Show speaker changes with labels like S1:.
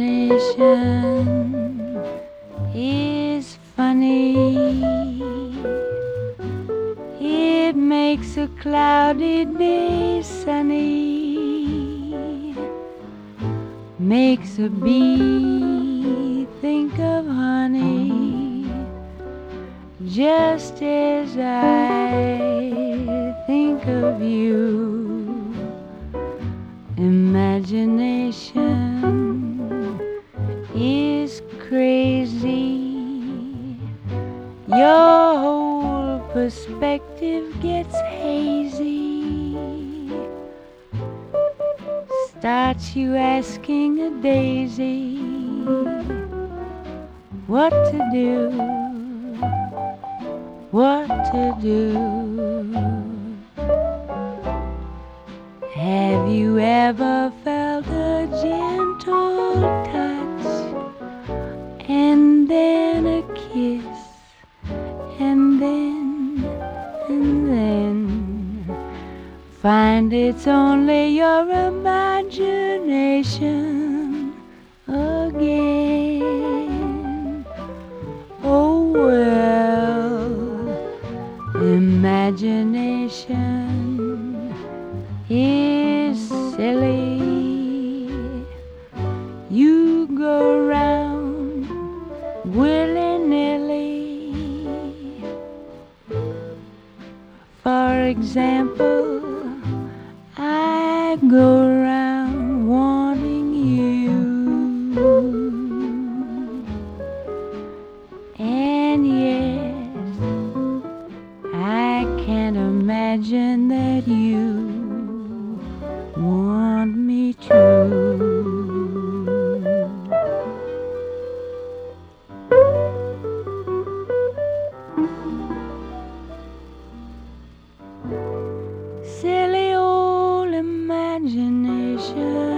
S1: Imagination is funny. It makes a cloudy day sunny. Makes a bee think of honey, just as I think of you. Imagination is crazy. Your whole perspective gets hazy. Starts you asking a daisy what to do, what to do. Have you ever felt a gentle touch, and then a kiss, and then find it's only your imagination again? Oh well, imagination is silly. You go round willy-nilly. For example, I go round wanting you, and yes, I can't imagine that you want me to. Silly old imagination.